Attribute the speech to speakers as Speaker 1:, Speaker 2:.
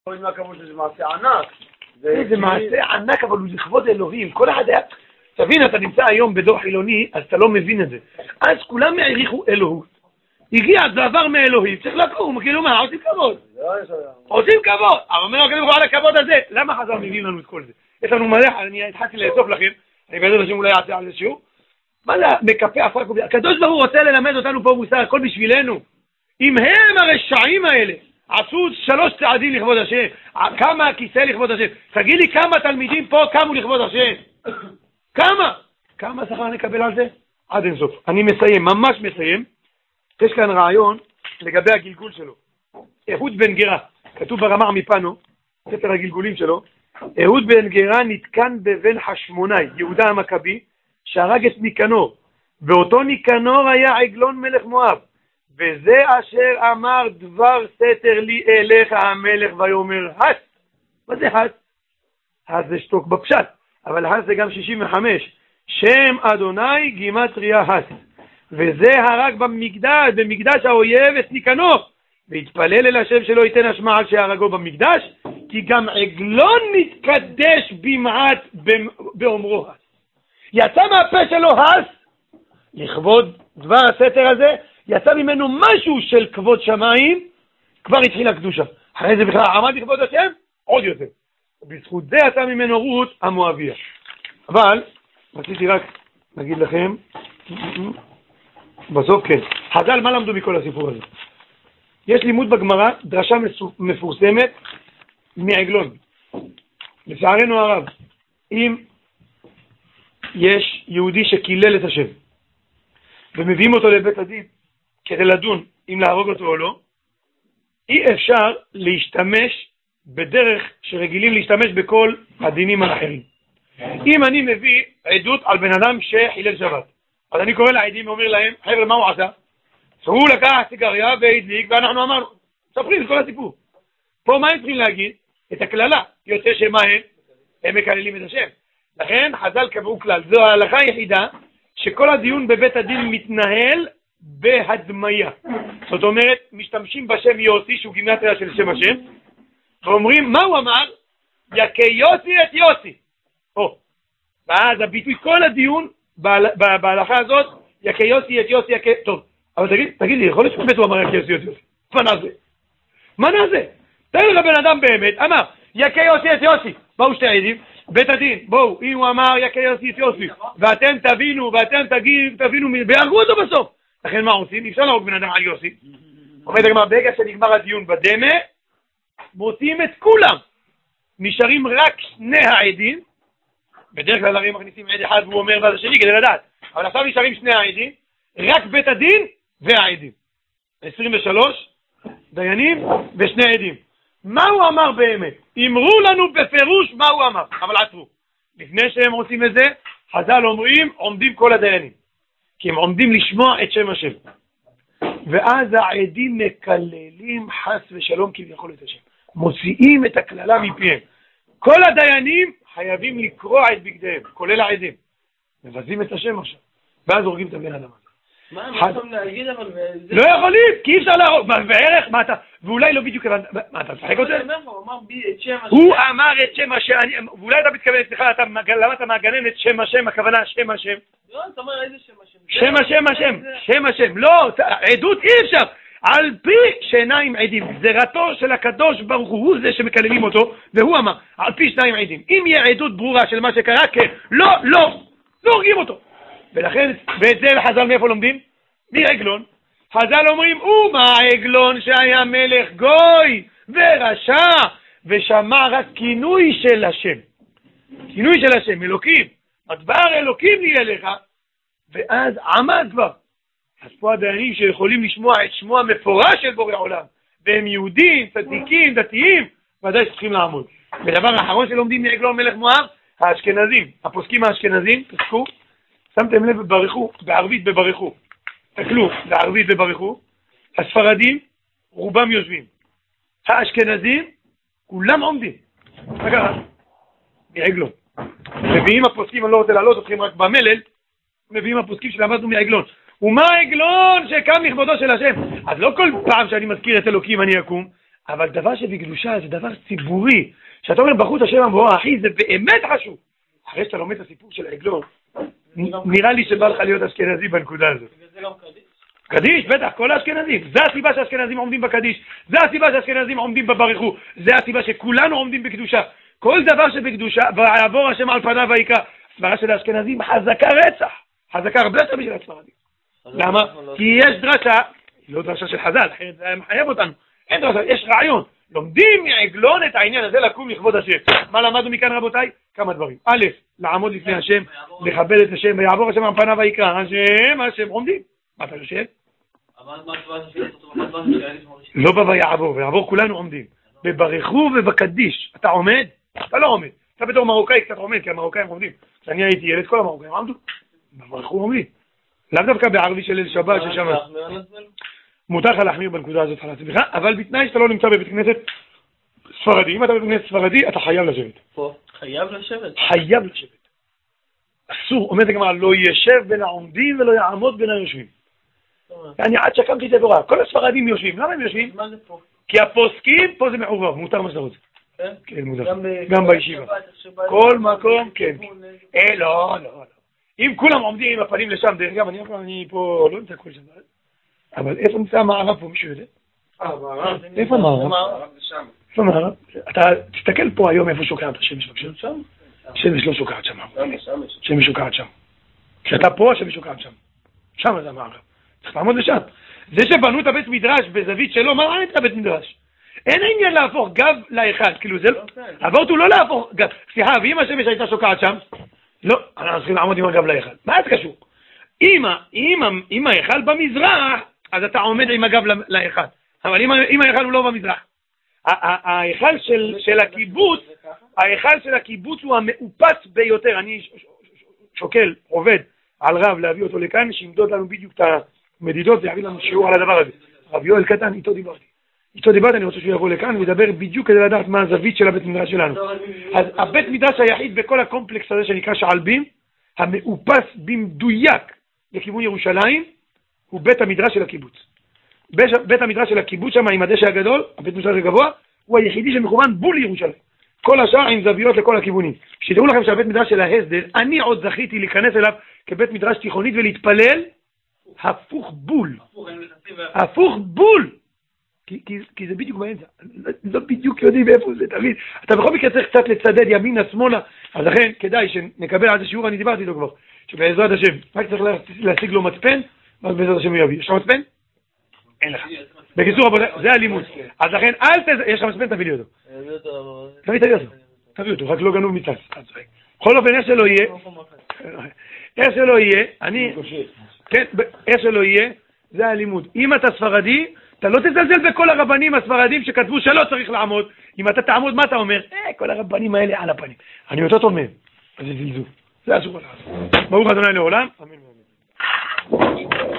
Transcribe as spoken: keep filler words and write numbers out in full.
Speaker 1: מה כמובן שזה מעשה ענק.
Speaker 2: זה מעשה ענק, אבל הוא לכבוד אלוהים. כל אחד היה... תבין, אתה נמצא היום בדור חילוני, אז אתה לא מבין את זה. אז כולם העריכו אלוהות. הגיע, זה עבר מאלוהים, צריך לקום, כאילו מה, עושים כבוד. עושים כבוד. אבל אומר לו, על הכבוד הזה, למה חז"ל מביאים לנו את כל זה? יש לנו מלא, אני התחלתי לאסוף לכם, אני בעזרת השם אולי אעשה על זה שיעור. מה זה מקפה אפרה קובי? הקדוש ברוך הוא רוצה ללמד אותנו פה מוסר, הכל בשבילנו. אם הם הרשעים האלה עשו שלוש צעדים לכבוד השם, כמה כיסא לכבוד השם, תגיד לי כמה תלמידים פה קמו לכבוד השם? כמה? כמה שכר נקבל על זה? עד אין סוף. אני מסיים, ממש מסיים. יש כאן רעיון לגבי הגלגול שלו. אהוד בן גרה, כתוב ברמ"ח מפנו, ספר הגלגולים שלו, אהוד בן גרה נתקן בבן חשמונאי, יהודה המכבי, שהרג את ניקנור, ואותו ניקנור היה עגלון מלך מואב, וזה אשר אמר דבר סתר לי אליך המלך ויאמר הס. מה זה הס? הס זה שתוק בפשט, אבל הס זה גם שישים וחמש, שם אדוני גימטריה הס, וזה הרג במקדש, במקדש האויב את ניקנור, והתפלל אל השם שלא ייתן אשמה על שהרגו במקדש, כי גם עגלון מתקדש במעט באומרו הס. יצא מהפה שלו הס, לכבוד דבר הסתר הזה, יצא ממנו משהו של כבוד שמיים, כבר התחילה קדושה. אחרי זה בכלל עמד לכבוד השם, עוד יותר. בזכות זה יצא ממנו רות המואביה. אבל, רציתי רק להגיד לכם, בסוף כן, חז"ל מה למדו מכל הסיפור הזה? יש לימוד בגמרא, דרשה מפורסמת מעגלון. לצערנו הרב, אם יש יהודי שקילל את השם, ומביאים אותו לבית הדין כדי לדון אם להרוג אותו או לא, אי אפשר להשתמש בדרך שרגילים להשתמש בכל הדינים האחרים. אם אני מביא עדות על בן אדם שחילל שבת, אז אני קורא לעדים ואומר להם, חבר'ה, מה הוא עשה? הוא לקח סיגריה והדליק, ואנחנו אמרנו, ספרים את כל הסיפור. פה מה הם צריכים להגיד? את הכללה, יוצא שמה הם? הם מקללים את השם. לכן חז"ל קבעו כלל, זו ההלכה היחידה שכל הדיון בבית הדין מתנהל בהדמיה. זאת אומרת, משתמשים בשם יוסי, שהוא גימטריה של שם השם, ואומרים, מה הוא אמר? יקה יוסי את יוסי. או, ואז הביטוי, כל הדיון בהלכה הזאת, יקה יוסי את יוסי, יקה... טוב, אבל תגיד, תגיד לי, יכול להיות שבאמת הוא אמר יקה יוסי את יוסי. מה נעשה? מה נעשה? תן לך בן אדם באמת, אמר, יקה יוסי את יוסי. באו שתי עדים, בית הדין, בואו, אם הוא אמר יקה יוסי את יוסי, ואתם תבינו, ואתם תגיד, תבינו, והרגו אותו בסוף. לכן מה עושים? אפשר להרוג בן אדם על יוסי. אומרת הגמרא, ברגע שנגמר הדיון בדמה, מוצאים את כולם. נשארים רק שני העדים, בדרך כלל הרי מכניסים עד אחד והוא אומר ואז השני כדי לדעת, אבל עכשיו נשארים שני העדים, רק בית הדין והעדים. עשרים ושלוש דיינים ושני עדים. מה הוא אמר באמת? אמרו לנו בפירוש מה הוא אמר, אבל עצרו. לפני שהם עושים את זה, חז"ל אומרים, עומדים כל הדיינים. כי הם עומדים לשמוע את שם השם. ואז העדים מקללים חס ושלום כביכול את השם. מוציאים את הכללה מפיהם. כל הדיינים חייבים לקרוע את בגדיהם, כולל העדים. מבזים את השם עכשיו. ואז הורגים את הבן אדם הזה.
Speaker 1: מה, הם יכולים להגיד אבל...
Speaker 2: לא יכולים, כי אי אפשר להרוג. בערך, מה אתה... ואולי לא בדיוק... מה אתה משחק אותה? הוא אמר את שם השם, ואולי אתה מתכוון אצלך, למה אתה מגנן את שם השם, הכוונה שם השם?
Speaker 1: לא, אתה אומר איזה שם השם?
Speaker 2: שם השם, השם, שם השם. לא, עדות אי אפשר. על פי שניים עדים, גזירתו של הקדוש ברוך הוא, הוא זה שמקללים אותו, והוא אמר, על פי שניים עדים. אם יהיה עדות ברורה של מה שקרה, כן, לא, לא, לא הורגים אותו. ולכן, ואת זה חז"ל מאיפה לומדים? מעגלון. חז"ל אומרים, ומה עגלון שהיה מלך גוי ורשע, ושמע רק כינוי של השם. כינוי של השם, אלוקים. הדבר אלוקים לי אליך, ואז עמד כבר. אז פה הדיינים שיכולים לשמוע את שמו המפורש של בורא עולם, והם יהודים, צדיקים, דתיים, ודאי שצריכים לעמוד. ודבר האחרון שלומדים מעגלון מלך מואב, האשכנזים, הפוסקים האשכנזים, תסקו, שמתם לב בברכו, בערבית בברכו. תקלו, בערבית בברכו. הספרדים, רובם יושבים. האשכנזים, כולם עומדים. רגע, מעגלון. מביאים הפוסקים, אני לא רוצה לעלות אתכם רק במלל, מביאים הפוסקים שלמדנו מעגלון. ומה עגלון שקם לכבודו של השם? אז לא כל פעם שאני מזכיר את אלוקים אני אקום, אבל דבר שבקדושה זה דבר ציבורי. שאתה אומר בחוץ השם המבורך, אחי, זה באמת חשוב. אחרי שאתה לומד את הסיפור של העגלון, נראה לי שבא לך להיות אשכנזי בנקודה הזאת.
Speaker 1: זה לא קדיש?
Speaker 2: קדיש, בטח, כל האשכנזים. זה הסיבה שהאשכנזים עומדים בקדיש. זה הסיבה שהאשכנזים עומדים בברכו. זה הסיבה שכולנו עומדים בקדושה. כל דבר שבקדושה, ויעבור השם על פניו ויקרא. הסברה של האשכנזים חזקה רצח. חזקה הרבה יותר בשביל הספרדים. למה? כי יש דרשה, לא דרשה של חז"ל, אחרת זה מחייב אותנו. אין דרשה, יש רעיון. לומדים מעגלון את העניין הזה לקום לכבוד השם. מה למדנו מכאן רבותיי? כמה דברים. א', לעמוד לפני השם, לכבד את השם, ויעבור השם על פניו ויקרא. השם, השם, עומדים. מה אתה יושב? לא בא ויעבור, ויעבור כולנו עומדים. בברכו ובקדיש. אתה עומד? אתה לא עומד. אתה בתור מרוקאי קצת עומד, כי המרוקאים עומדים. כשאני הייתי ילד, כל המרוקאים עמדו. בברכו עומדים. לאו דווקא בערבי של ליל שבת ששם. מותר לך להחמיר בנקודה הזאת על עצמך, אבל בתנאי שאתה לא נמצא בבית כנסת ספרדי. אם אתה בבית כנסת ספרדי, אתה חייב לשבת.
Speaker 1: פה, חייב לשבת.
Speaker 2: חייב לשבת. אסור, עומד הגמרא, לא ישב בין העומדים ולא יעמוד בין היושבים. אני עד שקמתי את התורה, כל הספרדים יושבים. למה הם יושבים?
Speaker 1: מה זה פה?
Speaker 2: כי הפוסקים, פה זה מעורב, מותר מה שאתה רוצה.
Speaker 1: כן?
Speaker 2: כן, מותר. גם בישיבה. כל מקום, כן. אה, לא, לא, לא. אם כולם עומדים עם הפנים לשם, דרך אגב, אני פה לא נמצא כל שבת. אבל איפה נמצא המערב פה, מישהו יודע? איפה המערב? איפה המערב? אתה תסתכל פה היום איפה שוקעת השמש, בבקשה. שם? השמש לא שוקעת שם. השמש שוקעת שם. כשאתה פה, השמש שוקעת שם. שם זה המערב. צריך לעמוד לשם. זה שבנו את הבית מדרש בזווית שלו, מה ראה את הבית מדרש? אין העניין להפוך גב לאחד, כאילו זה לא... עבורת הוא לא להפוך גב. סליחה, ואם השמש הייתה שוקעת שם, לא, אנחנו צריכים לעמוד עם הגב לאחד. מה זה קשור? אם האחד במזרח, אז אתה עומד עם הגב לאחד. אבל אם האחד הוא לא במזרח. האחד של הקיבוץ, האחד של הקיבוץ הוא המאופס ביותר. אני שוקל, עובד על רב להביא אותו לכאן, שימדוד לנו בדיוק את המדידות, זה יביא לנו שיעור על הדבר הזה. רב יואל קטן, איתו דיברתי. איתו דיברתי, אני רוצה שהוא יבוא לכאן וידבר בדיוק כדי לדעת מה הזווית של הבית מדרש שלנו. אז הבית מדרש היחיד בכל הקומפלקס הזה שנקרא שעלבים, המאופס במדויק לכיוון ירושלים, הוא בית המדרש של הקיבוץ. בית המדרש של הקיבוץ שם עם הדשא הגדול, הבית מדרש הגבוה, הוא היחידי שמכוון בול לירושלים. כל השאר עם זוויות לכל הכיוונים. שתראו לכם שהבית מדרש של ההסדר, אני עוד זכיתי להיכנס אליו כבית מדרש תיכונית ולהתפלל, הפוך בול. הפוך בול. כי, כי, כי זה בדיוק באמצע. לא בדיוק יודעים איפה זה, תמיד. אתה בכל מקרה צריך קצת לצדד ימינה, שמאלה. אז לכן, כדאי שנקבל על זה שיעור, אני דיברתי איתו כבר. שבעזרת השם, רק צריך להשיג לו מצפן, ואז בעזרת השם הוא יביא. יש לך מצפן? אין לך. בקיצור, זה הלימוד. אז לכן, אל תז... יש לך מצפן, תביא לי אותו. תביא, תביא אותו. תביא אותו, רק לא גנוב מצד. בכל אופן, איך שלא יהיה, איך שלא יהיה, אני... כן, איך שלא יהיה, זה הלימוד. אם אתה ספרדי, אתה לא תזלזל בכל הרבנים הספרדים שכתבו שלא צריך לעמוד. אם אתה תעמוד, מה אתה אומר? אה, כל הרבנים האלה על הפנים. אני יותר טוב מהם. אז זה זלזול. זה אסור לעשות. ברוך ה' לעולם. אמן ואמן.